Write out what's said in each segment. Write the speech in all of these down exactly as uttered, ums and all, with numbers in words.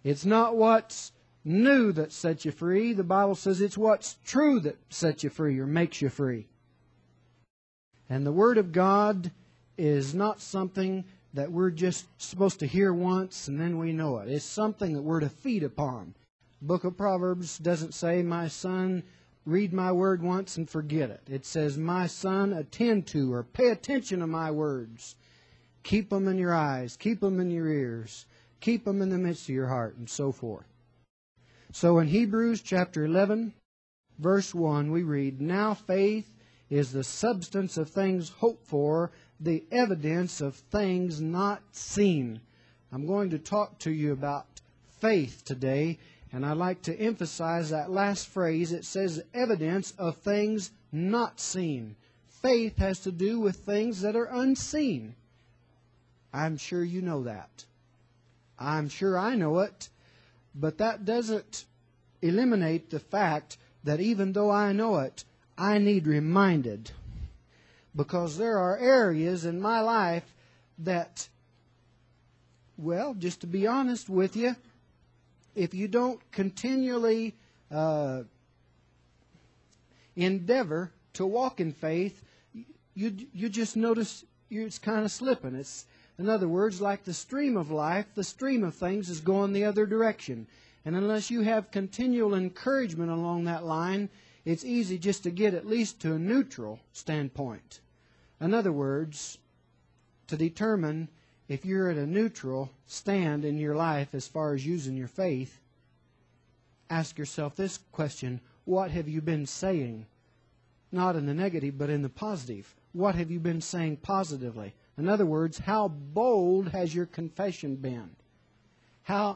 It's not what's new that sets you free. The Bible says it's what's true that sets you free or makes you free. And the Word of God is not something that we're just supposed to hear once and then we know it. It's something that we're to feed upon. The book of Proverbs doesn't say, my son, read my word once and forget it. It says, my son, attend to or pay attention to my words. Keep them in your eyes. Keep them in your ears. Keep them in the midst of your heart, and so forth. So in Hebrews chapter eleven, verse one, we read, now faith is the substance of things hoped for, the evidence of things not seen. I'm going to talk to you about faith today, and I'd like to emphasize that last phrase. It says evidence of things not seen. Faith has to do with things that are unseen. I'm sure you know that. I'm sure I know it, but that doesn't eliminate the fact that even though I know it, I need reminded. Because there are areas in my life that, well, just to be honest with you, if you don't continually uh, endeavor to walk in faith, you you just notice you're, it's kind of slipping. It's, in other words, like the stream of life, the stream of things is going the other direction. And unless you have continual encouragement along that line, it's easy just to get at least to a neutral standpoint. In other words, to determine if you're at a neutral stand in your life as far as using your faith, ask yourself this question: what have you been saying? Not in the negative, but in the positive. What have you been saying positively? In other words, how bold has your confession been? How,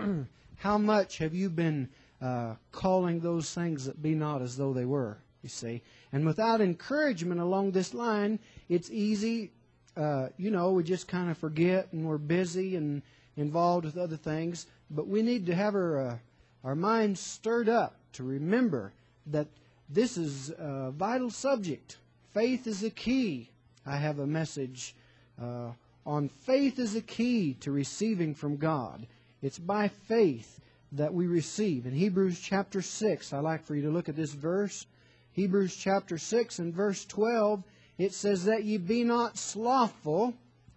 how much have you been uh, calling those things that be not as though they were, you see? And without encouragement along this line, it's easy, uh, you know, we just kind of forget and we're busy and involved with other things. But we need to have our, uh, our minds stirred up to remember that this is a vital subject. Faith is a key. I have a message uh, on faith is a key to receiving from God. It's by faith that we receive. In Hebrews chapter six, I'd like for you to look at this verse. Hebrews chapter six and verse twelve, it says that ye be not slothful.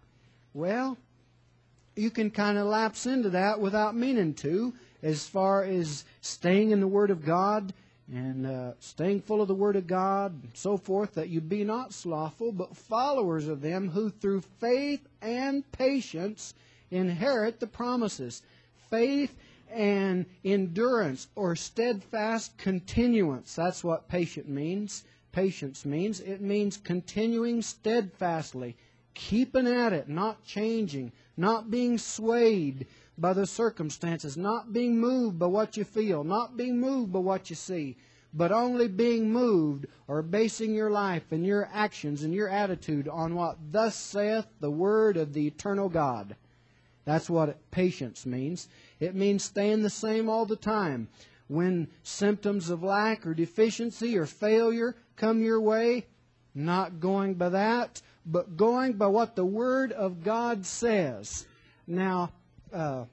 Well, you can kind of lapse into that without meaning to, as far as staying in the Word of God and uh, staying full of the Word of God and so forth, that you be not slothful, but followers of them who through faith and patience inherit the promises. Faith and endurance or steadfast continuance. That's what patient means. Patience means. It means continuing steadfastly, keeping at it, not changing, not being swayed by the circumstances, not being moved by what you feel, not being moved by what you see, but only being moved or basing your life and your actions and your attitude on what thus saith the Word of the eternal God. That's what patience means. It means staying the same all the time. When symptoms of lack or deficiency or failure come your way, not going by that, but going by what the Word of God says. Now, uh,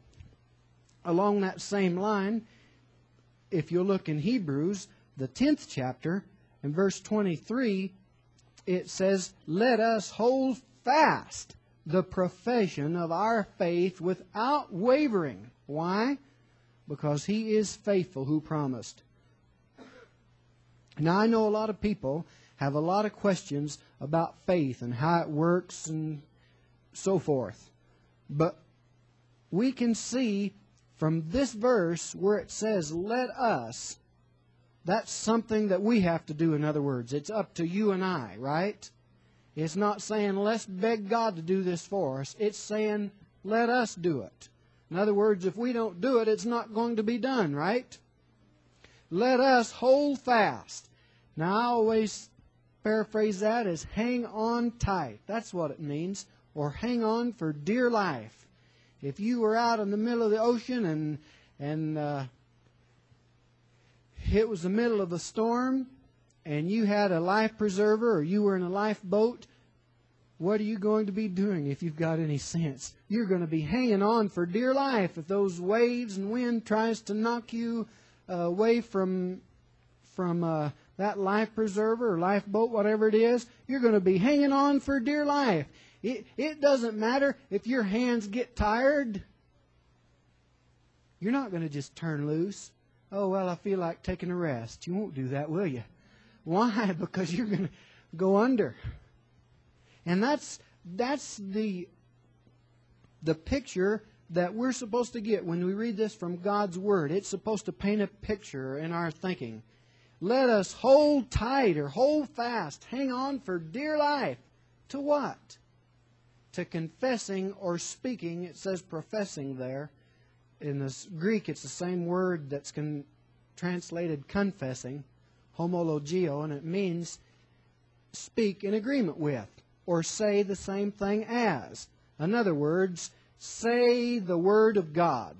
along that same line, if you look in Hebrews, the tenth chapter, in verse twenty-three, it says, let us hold fast the profession of our faith without wavering. Why? Because He is faithful who promised. Now, I know a lot of people have a lot of questions about faith and how it works and so forth. But we can see from this verse where it says, let us, that's something that we have to do, in other words. It's up to you and I, right? It's not saying, let's beg God to do this for us. It's saying, let us do it. In other words, if we don't do it, it's not going to be done, right? Let us hold fast. Now, I always paraphrase that as hang on tight. That's what it means. Or hang on for dear life. If you were out in the middle of the ocean and, and uh, it was the middle of a storm, and you had a life preserver or you were in a lifeboat, what are you going to be doing if you've got any sense? You're going to be hanging on for dear life. If those waves and wind tries to knock you uh, away from from uh, that life preserver or lifeboat, whatever it is, you're going to be hanging on for dear life. It, it doesn't matter if your hands get tired. You're not going to just turn loose. Oh, well, I feel like taking a rest. You won't do that, will you? Why? Because you're going to go under. And that's that's the the picture that we're supposed to get when we read this from God's Word. It's supposed to paint a picture in our thinking. Let us hold tight or hold fast, hang on for dear life. To what? To confessing or speaking. It says professing there. In the Greek, it's the same word that's con- translated confessing, homologio, and it means speak in agreement with, or say the same thing as. In other words, say the Word of God.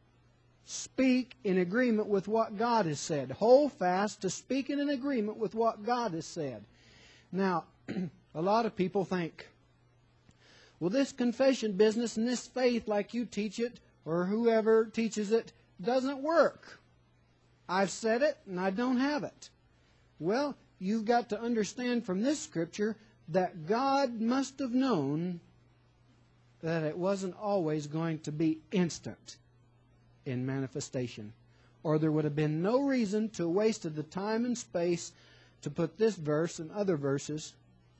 Speak in agreement with what God has said. Hold fast to speaking in agreement with what God has said. Now, a lot of people think, well, this confession business and this faith like you teach it, or whoever teaches it, doesn't work. I've said it and I don't have it. Well, you've got to understand from this scripture that God must have known that it wasn't always going to be instant in manifestation. Or there would have been no reason to have wasted the time and space to put this verse and other verses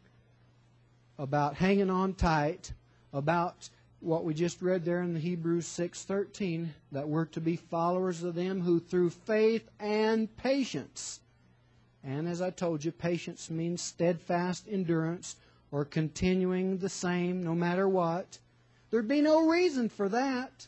about hanging on tight, about what we just read there in the Hebrews six thirteen, that we're to be followers of them who through faith and patience, and as I told you, patience means steadfast endurance or continuing the same no matter what. There'd be no reason for that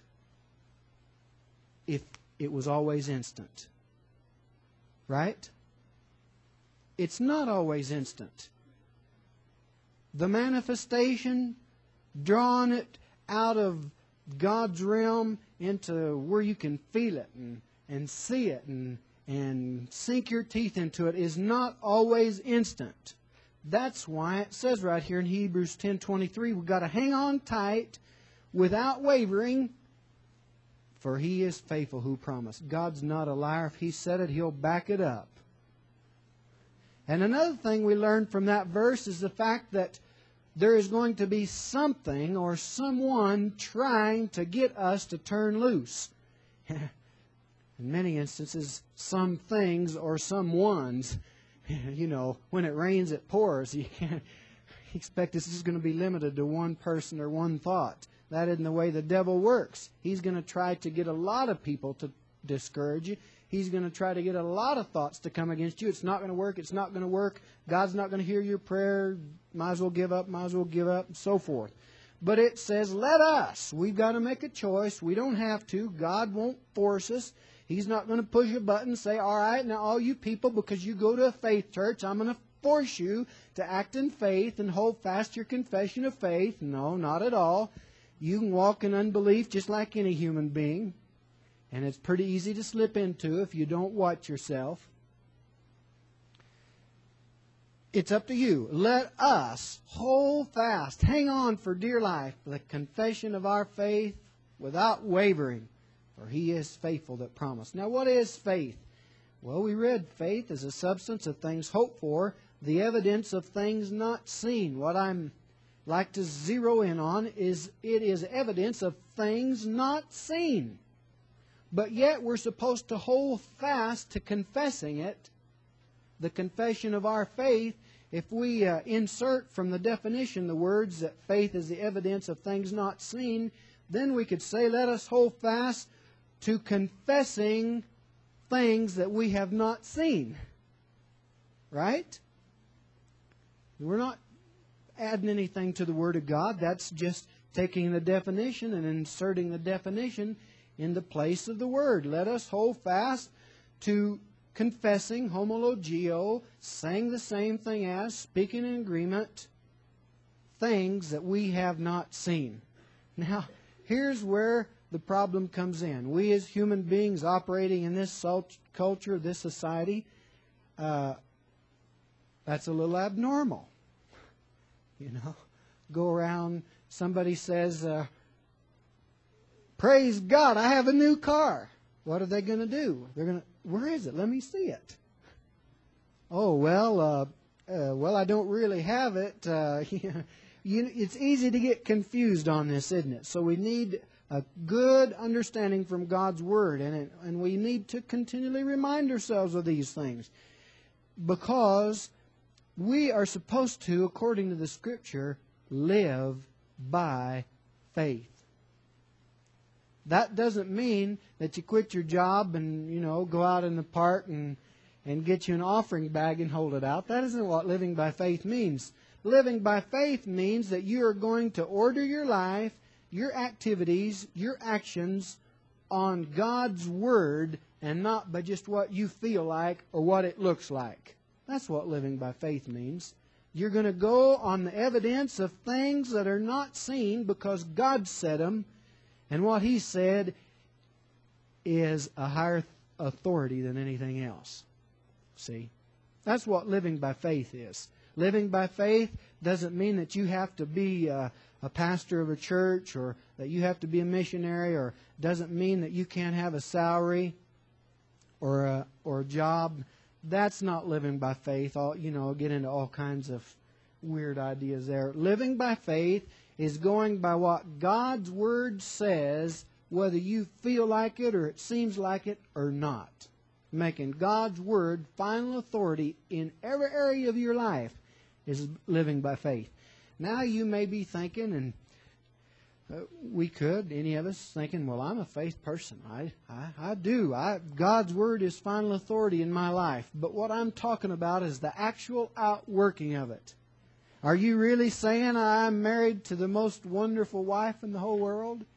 if it was always instant. Right? It's not always instant. The manifestation, drawing it out of God's realm into where you can feel it and, and see it and, and sink your teeth into it, is not always instant. That's why it says right here in Hebrews ten twenty-three, we've got to hang on tight without wavering, for He is faithful who promised. God's not a liar. If He said it, He'll back it up. And another thing we learned from that verse is the fact that there is going to be something or someone trying to get us to turn loose. In many instances, some things or some ones. You know, when it rains, it pours. You can't expect this is going to be limited to one person or one thought. That isn't the way the devil works. He's going to try to get a lot of people to discourage you. He's going to try to get a lot of thoughts to come against you. It's not going to work. It's not going to work. God's not going to hear your prayer. Might as well give up. Might as well give up, and so forth. But it says, let us. We've got to make a choice. We don't have to. God won't force us. He's not going to push a button and say, all right, now all you people, because you go to a faith church, I'm going to force you to act in faith and hold fast your confession of faith. No, not at all. You can walk in unbelief just like any human being. And it's pretty easy to slip into if you don't watch yourself. It's up to you. Let us hold fast, hang on for dear life, the confession of our faith without wavering, for He is faithful that promised. Now, what is faith? Well, we read faith is a substance of things hoped for, the evidence of things not seen. What I'm like to zero in on is it is evidence of things not seen. But yet we're supposed to hold fast to confessing it, the confession of our faith. If we uh, insert from the definition the words that faith is the evidence of things not seen, then we could say, let us hold fast to confessing things that we have not seen. Right? We're not adding anything to the Word of God. That's just taking the definition and inserting the definition in the place of the Word. Let us hold fast to confessing, homologio, saying the same thing as, speaking in agreement, things that we have not seen. Now, here's where the problem comes in. We as human beings operating in this culture, this society, uh, that's a little abnormal. You know, go around, somebody says, uh, praise God, I have a new car. What are they going to do? They're going to, where is it? Let me see it. Oh, well, uh, uh, well, I don't really have it. Uh, you, it's easy to get confused on this, isn't it? So we need a good understanding from God's Word, and, it, and we need to continually remind ourselves of these things, because we are supposed to, according to the Scripture, live by faith. That doesn't mean that you quit your job and, you know, go out in the park and, and get you an offering bag and hold it out. That isn't what living by faith means. Living by faith means that you are going to order your life, your activities, your actions on God's Word and not by just what you feel like or what it looks like. That's what living by faith means. You're going to go on the evidence of things that are not seen because God said them, and what He said is a higher authority than anything else. See? That's what living by faith is. Living by faith doesn't mean that you have to be a, a pastor of a church or that you have to be a missionary, or doesn't mean that you can't have a salary or a, or a job. That's not living by faith. All, you know, get into all kinds of weird ideas there. Living by faith is going by what God's Word says, whether you feel like it or it seems like it or not. Making God's Word final authority in every area of your life is living by faith. Now you may be thinking, and uh, we could, any of us, thinking, well, I'm a faith person. I, I, I do. I, God's Word is final authority in my life. But what I'm talking about is the actual outworking of it. Are you really saying I'm married to the most wonderful wife in the whole world?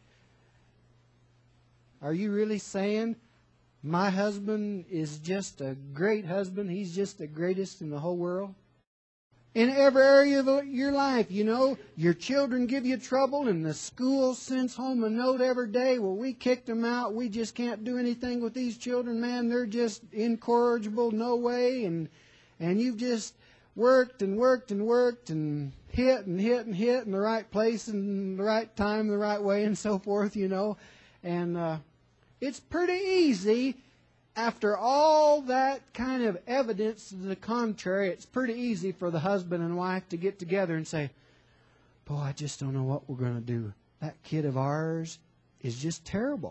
Are you really saying my husband is just a great husband? He's just the greatest in the whole world? In every area of your life, you know, your children give you trouble and the school sends home a note every day. Well, we kicked them out. We just can't do anything with these children, man. They're just incorrigible, no way. And, and you've just worked and worked and worked and hit and hit and hit in the right place and the right time, the right way, and so forth, you know. And uh, it's pretty easy, after all that kind of evidence to the contrary, it's pretty easy for the husband and wife to get together and say, boy, I just don't know what we're going to do. That kid of ours is just terrible.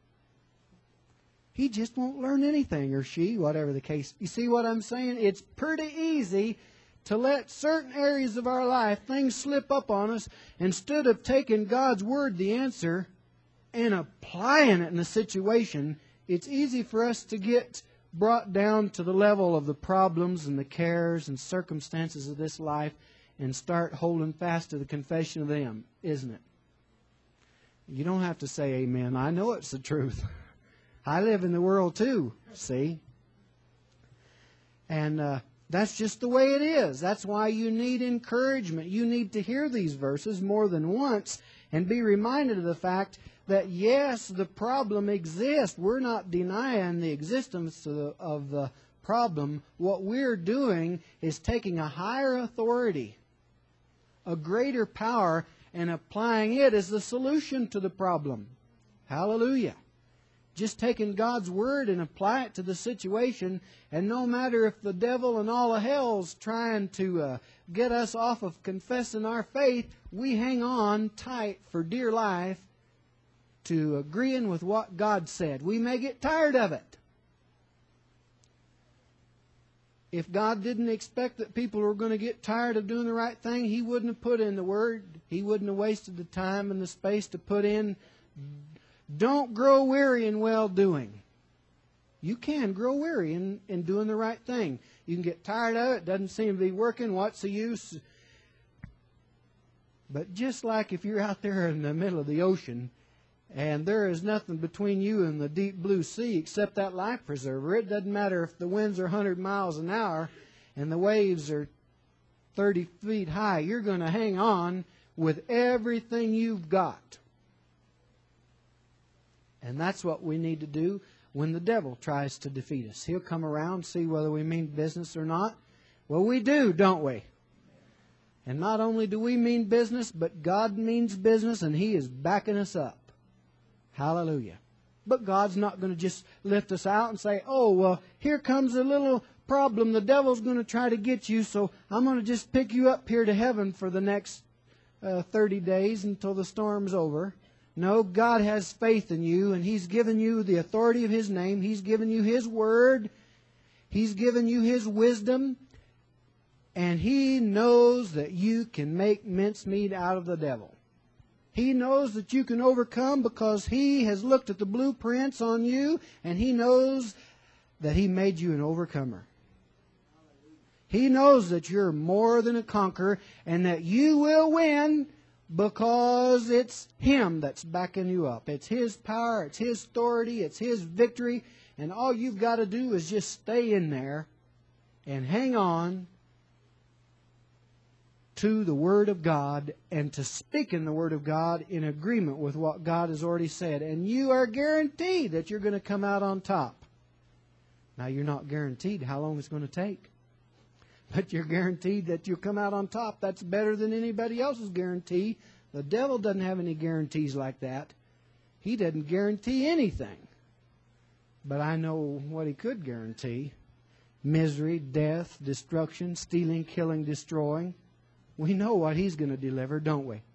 He just won't learn anything, or she, whatever the case. You see what I'm saying? It's pretty easy to let certain areas of our life, things slip up on us, instead of taking God's Word, the answer, and applying it in the situation. It's easy for us to get brought down to the level of the problems and the cares and circumstances of this life and start holding fast to the confession of them, isn't it? You don't have to say amen. I know it's the truth. I live in the world too, see? And uh, that's just the way it is. That's why you need encouragement. You need to hear these verses more than once and be reminded of the fact that, yes, the problem exists. We're not denying the existence of the, of the problem. What we're doing is taking a higher authority, a greater power, and applying it as the solution to the problem. Hallelujah. Just taking God's Word and apply it to the situation, and no matter if the devil and all of hell's trying to uh, get us off of confessing our faith, we hang on tight for dear life to agreeing with what God said. We may get tired of it. If God didn't expect that people were going to get tired of doing the right thing, He wouldn't have put in the Word. He wouldn't have wasted the time and the space to put in, don't grow weary in well-doing. You can grow weary in, in doing the right thing. You can get tired of it. Doesn't seem to be working. What's the use? But just like if you're out there in the middle of the ocean and there is nothing between you and the deep blue sea except that life preserver, it doesn't matter if the winds are one hundred miles an hour and the waves are thirty feet high. You're going to hang on with everything you've got. And that's what we need to do when the devil tries to defeat us. He'll come around, see whether we mean business or not. Well, we do, don't we? And not only do we mean business, but God means business, and He is backing us up. Hallelujah. But God's not going to just lift us out and say, oh, well, here comes a little problem. The devil's going to try to get you, so I'm going to just pick you up here to heaven for the next uh, thirty days until the storm's over. No, God has faith in you, and He's given you the authority of His name. He's given you His word. He's given you His wisdom. And He knows that you can make mincemeat out of the devil. He knows that you can overcome because He has looked at the blueprints on you, and He knows that He made you an overcomer. He knows that you're more than a conqueror and that you will win because it's Him that's backing you up. It's His power, it's His authority, it's His victory, and all you've got to do is just stay in there and hang on to the Word of God and to speak in the Word of God in agreement with what God has already said. And you are guaranteed that you're going to come out on top. Now, you're not guaranteed how long it's going to take. But you're guaranteed that you'll come out on top. That's better than anybody else's guarantee. The devil doesn't have any guarantees like that. He doesn't guarantee anything. But I know what he could guarantee. Misery, death, destruction, stealing, killing, destroying. We know what he's going to deliver, don't we?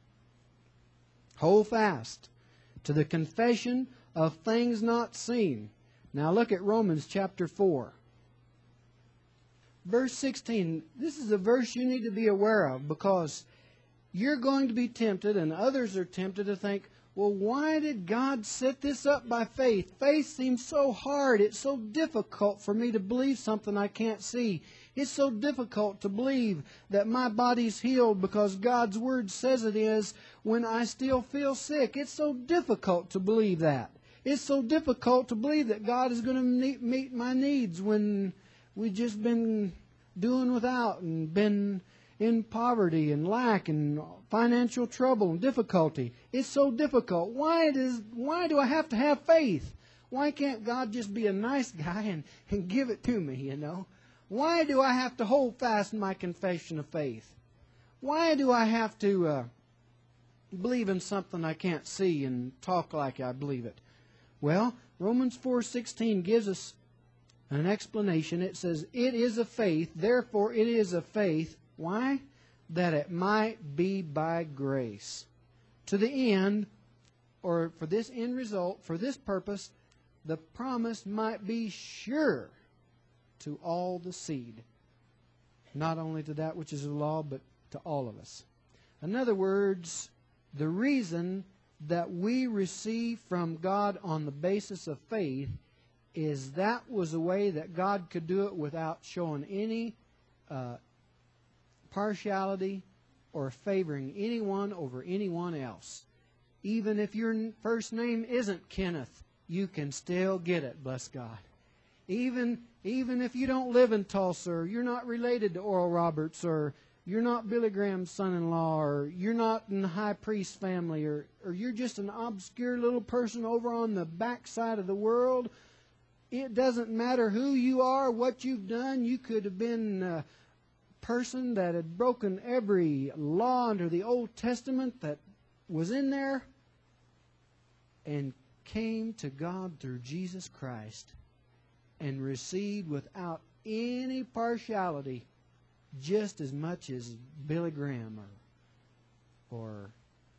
Hold fast to the confession of things not seen. Now look at Romans chapter four. Verse sixteen. This is a verse you need to be aware of because you're going to be tempted, and others are tempted to think, well, why did God set this up by faith? Faith seems so hard. It's so difficult for me to believe something I can't see. It's so difficult to believe that my body's healed because God's Word says it is when I still feel sick. It's so difficult to believe that. It's so difficult to believe that God is going to meet, meet my needs when we've just been doing without and been in poverty and lack and financial trouble and difficulty. It's so difficult. Why does why do I have to have faith? Why can't God just be a nice guy and, and give it to me, you know? Why do I have to hold fast in my confession of faith? Why do I have to uh, believe in something I can't see and talk like I believe it? Well, Romans four sixteen gives us an explanation. It says, it is a faith, therefore it is a faith. Why? That it might be by grace. To the end, or for this end result, for this purpose, the promise might be sure to all the seed. Not only to that which is of the law, but to all of us. In other words, the reason that we receive from God on the basis of faith is that was a way that God could do it without showing any uh, partiality or favoring anyone over anyone else. Even if your first name isn't Kenneth, you can still get it, bless God. Even, even if you don't live in Tulsa, or you're not related to Oral Roberts, or you're not Billy Graham's son-in-law, or you're not in the high priest family, or, or you're just an obscure little person over on the backside of the world, it doesn't matter who you are, what you've done. You could have been a person that had broken every law under the Old Testament that was in there and came to God through Jesus Christ and received without any partiality just as much as Billy Graham or, or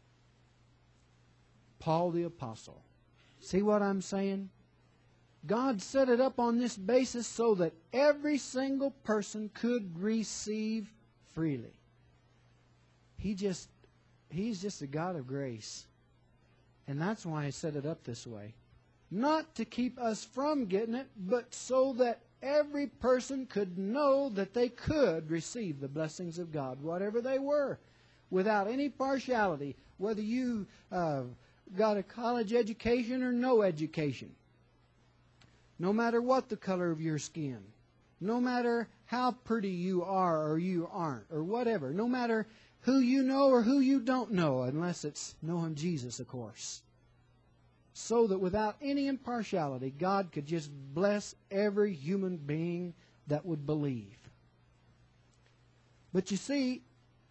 Paul the Apostle. See what I'm saying? God set it up on this basis so that every single person could receive freely. He just, He's just a God of grace. And that's why He set it up this way. Not to keep us from getting it, but so that every person could know that they could receive the blessings of God, whatever they were, without any partiality, whether you uh, got a college education or no education. No matter what the color of your skin, no matter how pretty you are or you aren't, or whatever, no matter who you know or who you don't know, unless it's knowing Jesus, of course. So that without any impartiality, God could just bless every human being that would believe. But you see,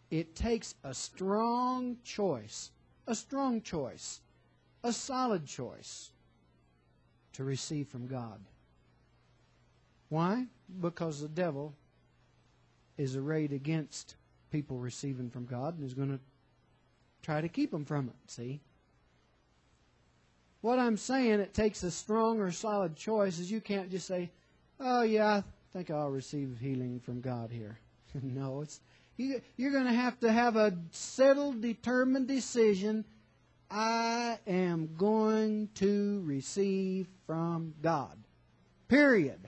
It takes a strong choice, a strong choice, a solid choice to receive from God. Why? Because the devil is arrayed against people receiving from God and is going to try to keep them from it, see? What I'm saying, it takes a strong or solid choice, is you can't just say, oh yeah, I think I'll receive healing from God here. No, it's you, you're going to have to have a settled, determined decision. I am going to receive from God. Period.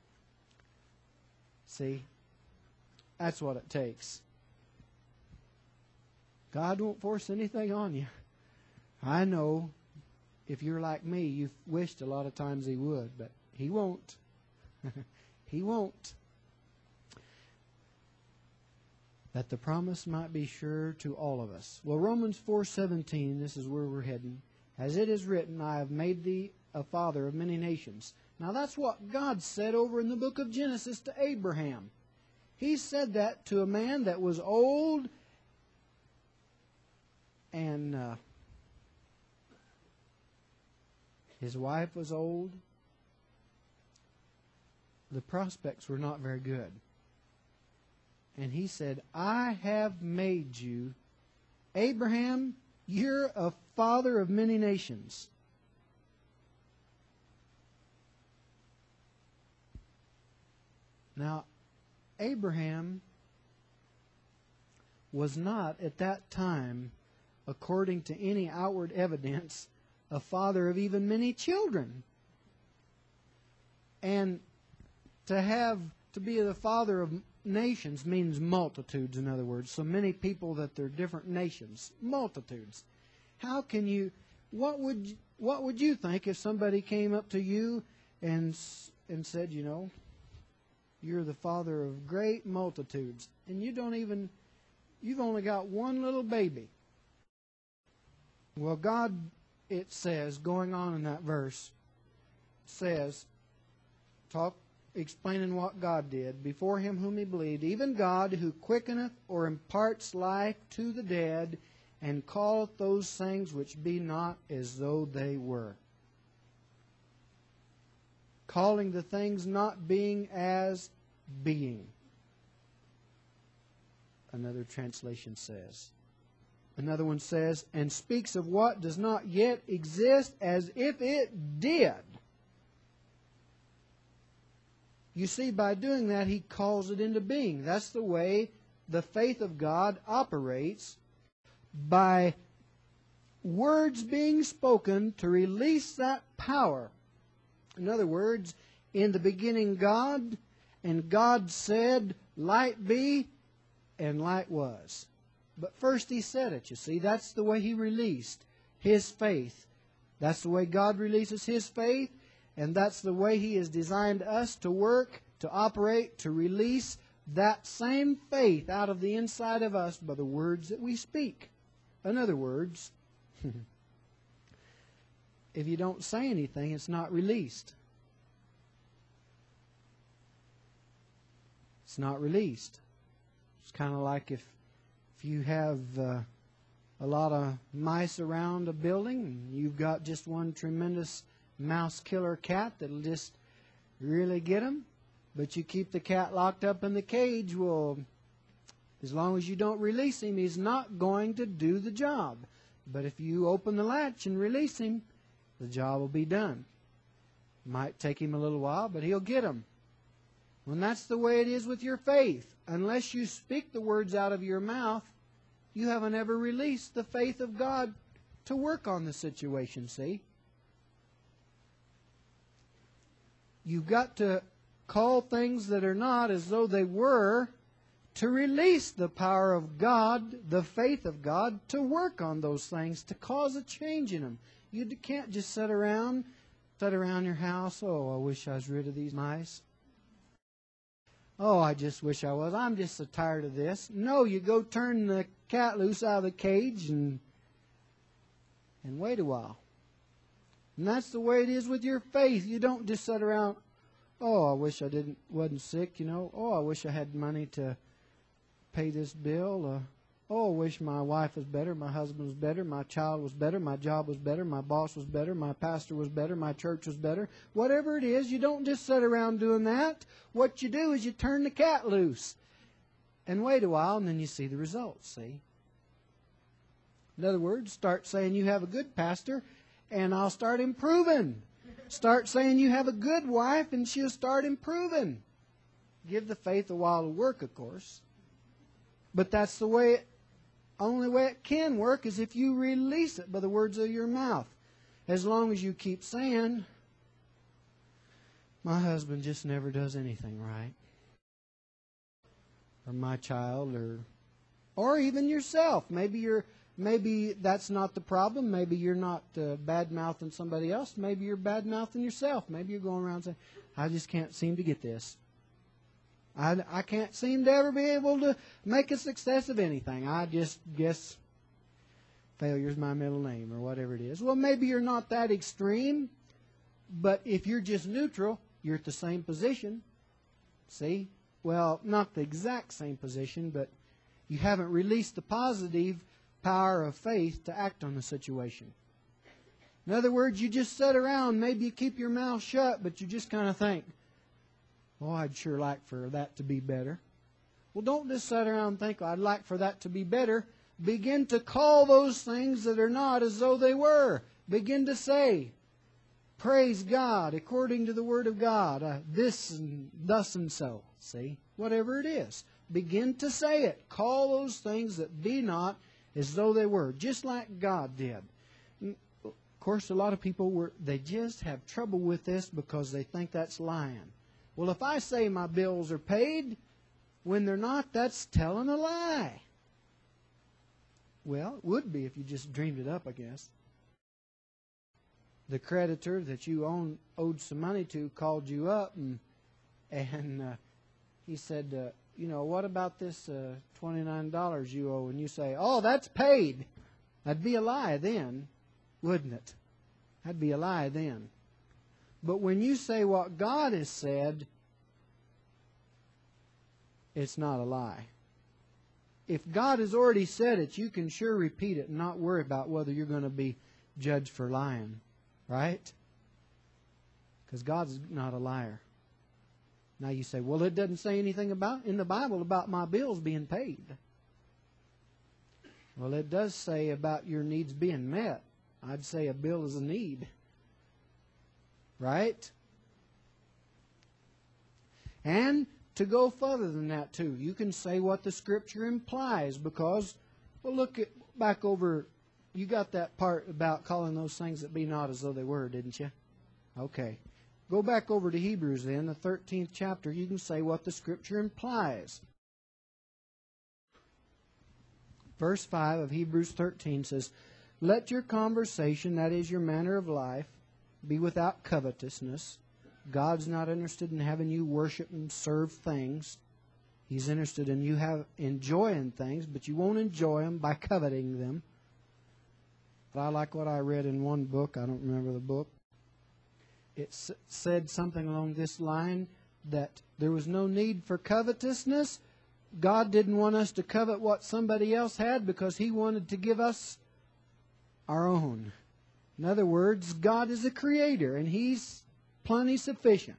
See? That's what it takes. God won't force anything on you. I know if you're like me, you've wished a lot of times He would, but He won't. He won't. That the promise might be sure to all of us. Well, Romans four seventeen, this is where we're heading. As it is written, I have made thee a father of many nations. Now that's what God said over in the book of Genesis to Abraham. He said that to a man that was old and uh, his wife was old. The prospects were not very good. And he said, I have made you, Abraham, you're a father of many nations. Now, Abraham was not at that time, according to any outward evidence, a father of even many children. And to have to be the father of nations means multitudes, in other words. So many people that they're different nations. Multitudes. How can you, what would what would you think if somebody came up to you and and said, you know, you're the father of great multitudes, and you don't even, you've only got one little baby. Well, God, it says, going on in that verse, says, talk, explaining what God did, before him whom he believed, even God who quickeneth or imparts life to the dead, and calleth those things which be not as though they were. Calling the things not being as being. Another translation says. Another one says, and speaks of what does not yet exist as if it did. You see, by doing that, he calls it into being. That's the way the faith of God operates, by words being spoken to release that power. In other words, in the beginning God, and God said, light be, and light was. But first he said it, you see. That's the way he released his faith. That's the way God releases his faith, and that's the way he has designed us to work, to operate, to release that same faith out of the inside of us by the words that we speak. In other words, if you don't say anything, it's not released. It's not released. It's kind of like if, if you have uh, a lot of mice around a building, and you've got just one tremendous mouse killer cat that'll just really get them, but you keep the cat locked up in the cage, well, as long as you don't release him, he's not going to do the job. But if you open the latch and release him, the job will be done. Might take him a little while, but he'll get them. And that's the way it is with your faith. Unless you speak the words out of your mouth, you haven't ever released the faith of God to work on the situation, see? You've got to call things that are not as though they were, to release the power of God, the faith of God, to work on those things, to cause a change in them. You can't just sit around, sit around your house, oh, I wish I was rid of these mice. Oh, I just wish I was. I'm just so tired of this. No, you go turn the cat loose out of the cage and and wait a while. And that's the way it is with your faith. You don't just sit around, oh, I wish I didn't wasn't sick, you know. Oh, I wish I had money to pay this bill. Uh, Oh, I wish my wife was better, my husband was better, my child was better, my job was better, my boss was better, my pastor was better, my church was better. Whatever it is, you don't just sit around doing that. What you do is you turn the cat loose and wait a while, and then you see the results, see? In other words, start saying you have a good pastor, and I'll start improving. Start saying you have a good wife, and she'll start improving. Give the faith a while to work, of course. But that's the way it only way it can work is if you release it by the words of your mouth. As long as you keep saying, my husband just never does anything right. Or my child, or or even yourself. Maybe you're maybe that's not the problem. Maybe you're not uh, bad-mouthing somebody else. Maybe you're bad-mouthing yourself. Maybe you're going around saying, I just can't seem to get this. I, I can't seem to ever be able to make a success of anything. I just guess failure's my middle name or whatever it is. Well, maybe you're not that extreme, but if you're just neutral, you're at the same position. See? Well, not the exact same position, but you haven't released the positive power of faith to act on the situation. In other words, you just sit around, maybe you keep your mouth shut, but you just kind of think, oh, I'd sure like for that to be better. Well, don't just sit around and think, I'd like for that to be better. Begin to call those things that are not as though they were. Begin to say, praise God, according to the Word of God, uh, this and thus and so. See? Whatever it is. Begin to say it. Call those things that be not as though they were, just like God did. Of course, a lot of people, were they just have trouble with this because they think that's lying. Well, if I say my bills are paid when they're not, that's telling a lie. Well, it would be if you just dreamed it up, I guess. The creditor that you own, owed some money to called you up and, and uh, he said, uh, you know, what about this uh, twenty-nine dollars you owe? And you say, oh, that's paid. That'd be a lie then, wouldn't it? That'd be a lie then. But when you say what God has said, it's not a lie. If God has already said it, you can sure repeat it and not worry about whether you're going to be judged for lying. Right? Because God's not a liar. Now you say, well, it doesn't say anything about in the Bible about my bills being paid. Well, it does say about your needs being met. I'd say a bill is a need. Right? And to go further than that too, you can say what the Scripture implies because, well, look at, back over, you got that part about calling those things that be not as though they were, didn't you? Okay. Go back over to Hebrews then, the thirteenth chapter. You can say what the Scripture implies. Verse five of Hebrews thirteen says, let your conversation, that is your manner of life, be without covetousness. God's not interested in having you worship and serve things. He's interested in you have enjoying things, but you won't enjoy them by coveting them. But I like what I read in one book. I don't remember the book. It s- said something along this line that there was no need for covetousness. God didn't want us to covet what somebody else had because He wanted to give us our own. In other words, God is a creator and He's plenty sufficient.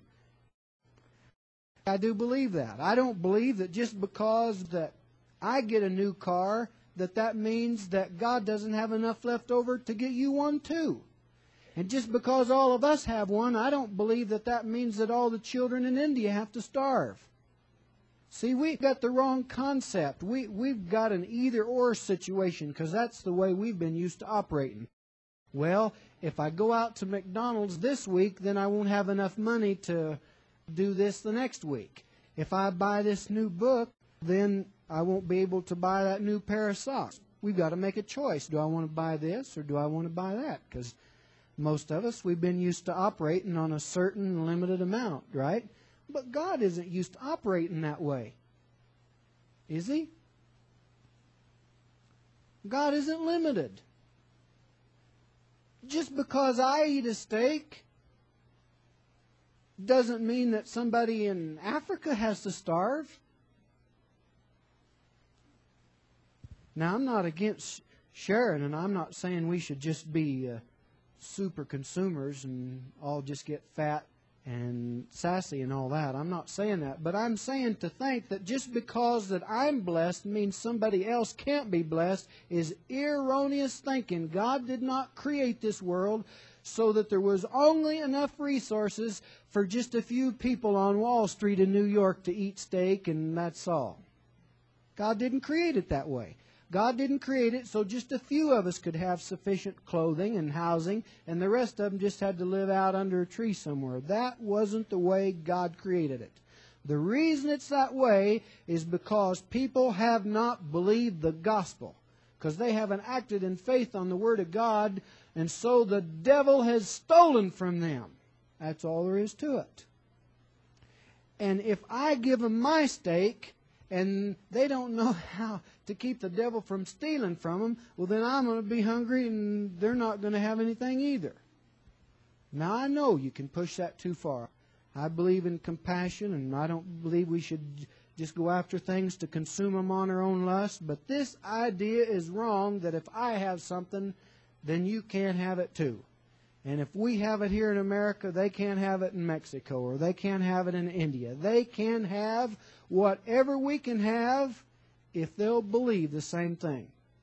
I do believe that. I don't believe that just because that I get a new car, that that means that God doesn't have enough left over to get you one too. And just because all of us have one, I don't believe that that means that all the children in India have to starve. See, we've got the wrong concept. We, we've got an either-or situation because that's the way we've been used to operating. Well, if I go out to McDonald's this week, then I won't have enough money to do this the next week. If I buy this new book, then I won't be able to buy that new pair of socks. We've got to make a choice. Do I want to buy this or do I want to buy that? Because most of us, we've been used to operating on a certain limited amount, right? But God isn't used to operating that way. Is He? God isn't limited. Just because I eat a steak doesn't mean that somebody in Africa has to starve. Now, I'm not against sharing, and I'm not saying we should just be uh, super consumers and all just get fat and sassy and all that. I'm not saying that. But I'm saying to think that just because that I'm blessed means somebody else can't be blessed is erroneous thinking. God did not create this world so that there was only enough resources for just a few people on Wall Street in New York to eat steak and that's all. God didn't create it that way. God didn't create it so just a few of us could have sufficient clothing and housing, and the rest of them just had to live out under a tree somewhere. That wasn't the way God created it. The reason it's that way is because people have not believed the gospel, because they haven't acted in faith on the Word of God, and so the devil has stolen from them. That's all there is to it. And if I give them my steak, and they don't know how to keep the devil from stealing from them, well, then I'm going to be hungry and they're not going to have anything either. Now, I know you can push that too far. I believe in compassion, and I don't believe we should just go after things to consume them on our own lust, but this idea is wrong that if I have something, then you can't have it too. And if we have it here in America, they can't have it in Mexico, or they can't have it in India. They can have whatever we can have if they'll believe the same thing.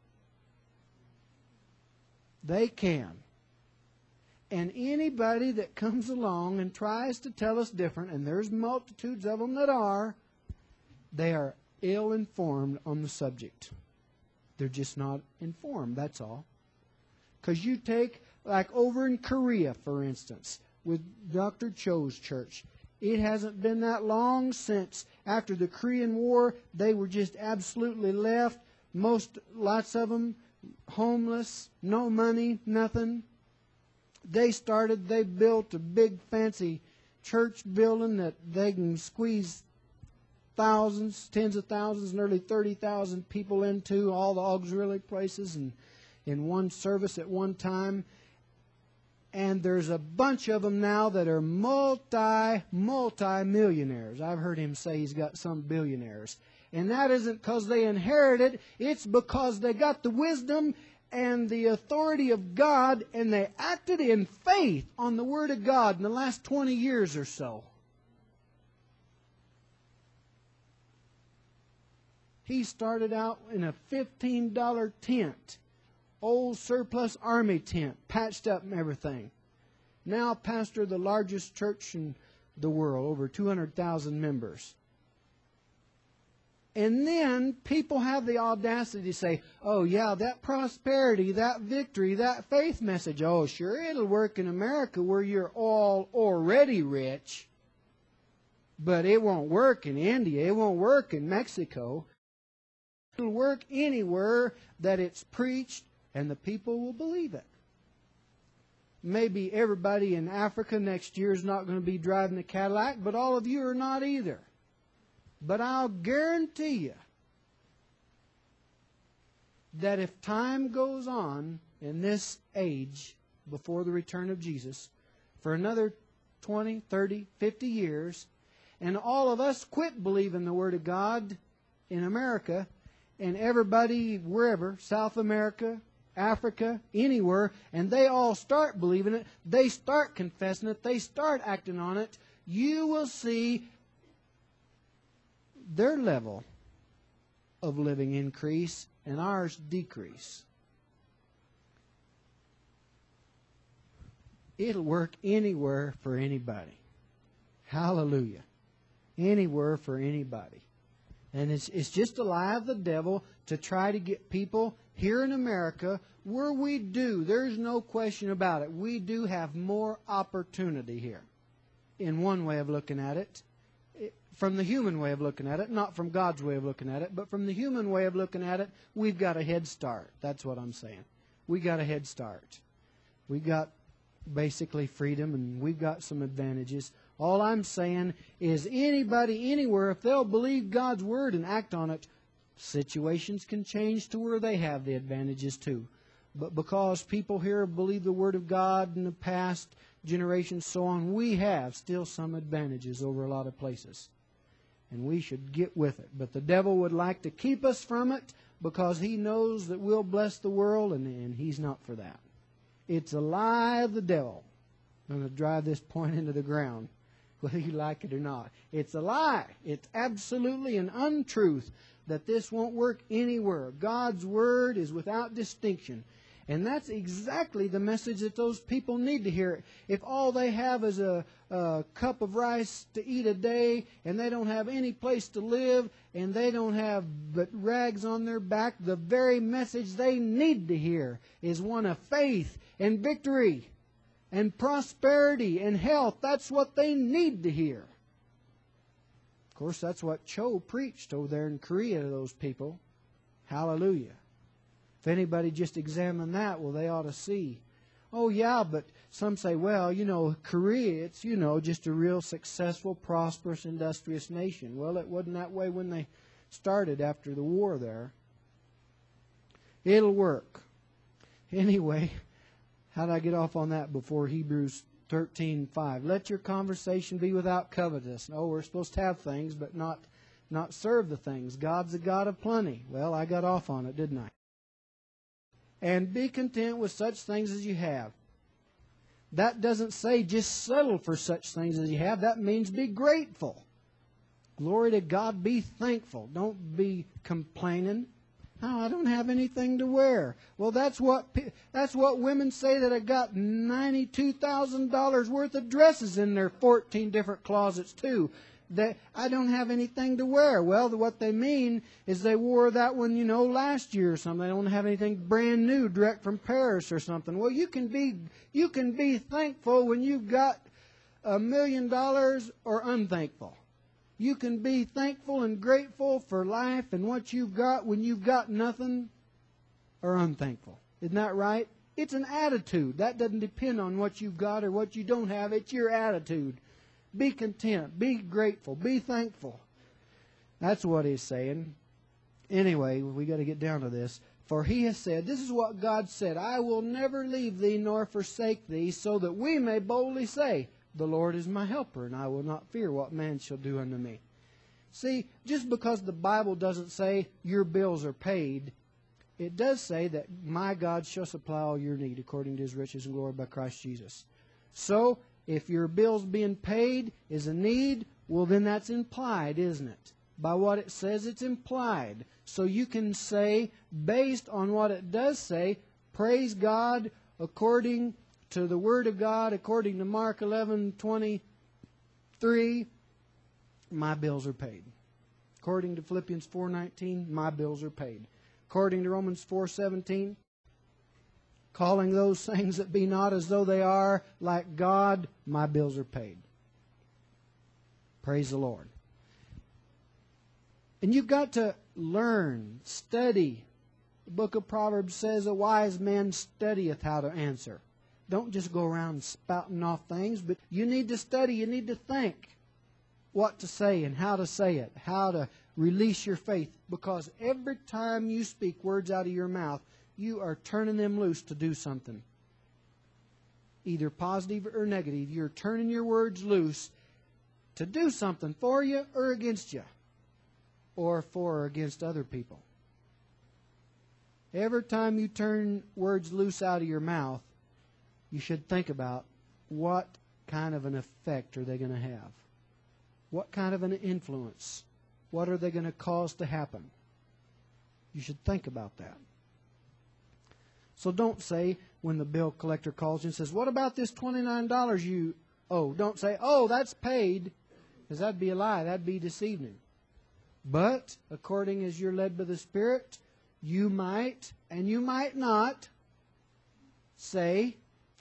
They can. And anybody that comes along and tries to tell us different, and there's multitudes of them that are, they are ill-informed on the subject. They're just not informed, that's all. Because you take, like over in Korea, for instance, with Doctor Cho's church, it hasn't been that long since after the Korean War, they were just absolutely left. Most, lots of them, homeless, no money, nothing. They started, they built a big fancy church building that they can squeeze thousands, tens of thousands, nearly thirty thousand people into, all the auxiliary places, and in one service at one time. And there's a bunch of them now that are multi, multi-millionaires. I've heard him say he's got some billionaires. And that isn't because they inherited, it's because they got the wisdom and the authority of God, and they acted in faith on the Word of God in the last twenty years or so. He started out in a fifteen dollar tent. Old surplus army tent, patched up and everything. Now pastor of the largest church in the world, over two hundred thousand members. And then people have the audacity to say, oh yeah, that prosperity, that victory, that faith message, oh sure, it'll work in America where you're all already rich. But it won't work in India, it won't work in Mexico. It'll work anywhere that it's preached, and the people will believe it. Maybe everybody in Africa next year is not going to be driving a Cadillac, but all of you are not either. But I'll guarantee you that if time goes on in this age before the return of Jesus for another twenty, thirty, fifty years, and all of us quit believing the Word of God in America, and everybody wherever, South America, Africa, anywhere, and they all start believing it, they start confessing it, they start acting on it, you will see their level of living increase and ours decrease. It'll work anywhere for anybody. Hallelujah. Anywhere for anybody. And it's, it's just a lie of the devil to try to get people here in America where we do, there's no question about it, we do have more opportunity here. In one way of looking at it, from the human way of looking at it, not from God's way of looking at it, but from the human way of looking at it, we've got a head start. That's what I'm saying. We got a head start. We got basically freedom, and we've got some advantages. All I'm saying is anybody, anywhere, if they'll believe God's Word and act on it, situations can change to where they have the advantages too. But because people here believe the Word of God in the past generations, so on, we have still some advantages over a lot of places. And we should get with it. But the devil would like to keep us from it because he knows that we'll bless the world, and, and he's not for that. It's a lie of the devil. I'm going to drive this point into the ground, whether you like it or not. It's a lie. It's absolutely an untruth that this won't work anywhere. God's Word is without distinction. And that's exactly the message that those people need to hear. If all they have is a, a cup of rice to eat a day, and they don't have any place to live, and they don't have but rags on their back, the very message they need to hear is one of faith and victory and prosperity and health. That's what they need to hear. Of course, that's what Cho preached over there in Korea to those people. Hallelujah. If anybody just examine that, well, they ought to see. Oh, yeah, but some say, well, you know, Korea, it's, you know, just a real successful, prosperous, industrious nation. Well, it wasn't that way when they started after the war there. It'll work. Anyway, how did I get off on that before Hebrews thirteen five? Let your conversation be without covetousness. Oh, we're supposed to have things, but not, not serve the things. God's a God of plenty. Well, I got off on it, didn't I? And be content with such things as you have. That doesn't say just settle for such things as you have. That means be grateful. Glory to God, be thankful. Don't be complaining. Oh, I don't have anything to wear. Well, that's what that's what women say that have got ninety-two thousand dollars worth of dresses in their fourteen different closets too. That I don't have anything to wear. Well, what they mean is they wore that one, you know, last year or something. They don't have anything brand new, direct from Paris or something. Well, you can be you can be thankful when you've got a million dollars or unthankful. You can be thankful and grateful for life and what you've got when you've got nothing or unthankful. Isn't that right? It's an attitude. That doesn't depend on what you've got or what you don't have. It's your attitude. Be content. Be grateful. Be thankful. That's what he's saying. Anyway, we got to get down to this. For he has said, this is what God said, I will never leave thee nor forsake thee, so that we may boldly say, the Lord is my helper, and I will not fear what man shall do unto me. See, just because the Bible doesn't say your bills are paid, it does say that my God shall supply all your need according to his riches and glory by Christ Jesus. So, if your bill's being paid is a need, well then that's implied, isn't it? By what it says, it's implied. So you can say, based on what it does say, praise God according to the Word of God, according to Mark eleven twenty-three, my bills are paid. According to Philippians four nineteen, my bills are paid. According to Romans four seventeen, calling those things that be not as though they are, like God, my bills are paid. Praise the Lord. And you've got to learn, study. The book of Proverbs says, a wise man studieth how to answer. Don't just go around spouting off things, but you need to study, you need to think what to say and how to say it, how to release your faith. Because every time you speak words out of your mouth, you are turning them loose to do something. Either positive or negative. You're turning your words loose to do something for you or against you. Or for or against other people. Every time you turn words loose out of your mouth, you should think about what kind of an effect are they going to have? What kind of an influence? What are they going to cause to happen? You should think about that. So don't say when the bill collector calls you and says, what about this twenty-nine dollars you owe? Don't say, oh, that's paid, because that'd be a lie. That'd be deceiving. But, according as you're led by the Spirit, you might, and you might not, say,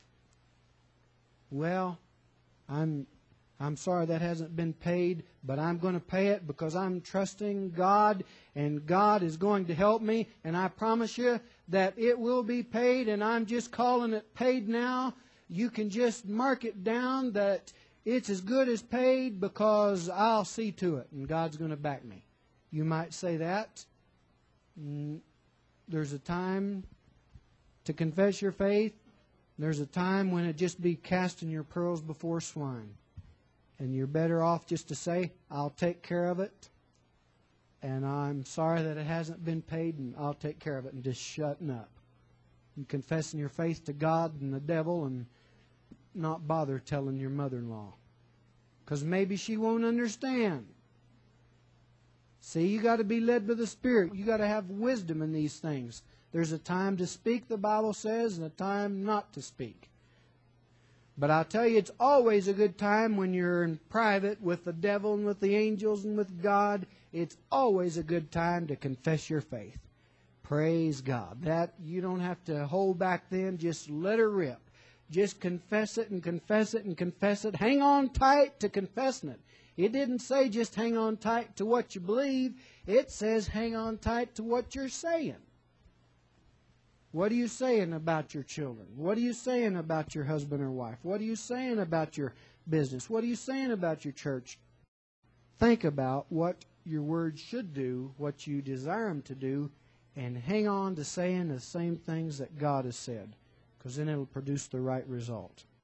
well, I'm I'm sorry that hasn't been paid, but I'm going to pay it because I'm trusting God, and God is going to help me, and I promise you that it will be paid, and I'm just calling it paid now. You can just mark it down that it's as good as paid because I'll see to it, and God's going to back me. You might say that. There's a time to confess your faith. There's a time when it just be casting your pearls before swine. And you're better off just to say, I'll take care of it and I'm sorry that it hasn't been paid, and I'll take care of it, and just shutting up and confessing your faith to God and the devil, and not bother telling your mother-in-law, because maybe she won't understand. See, you got to be led by the Spirit. You got to have wisdom in these things. There's a time to speak, the Bible says, and a time not to speak. But I'll tell you, it's always a good time when you're in private with the devil and with the angels and with God. It's always a good time to confess your faith. Praise God. That you don't have to hold back then. Just let her rip. Just confess it and confess it and confess it. Hang on tight to confessing it. It didn't say just hang on tight to what you believe. It says hang on tight to what you're saying. What are you saying about your children? What are you saying about your husband or wife? What are you saying about your business? What are you saying about your church? Think about what your words should do, what you desire them to do, and hang on to saying the same things that God has said, because then it'll produce the right result.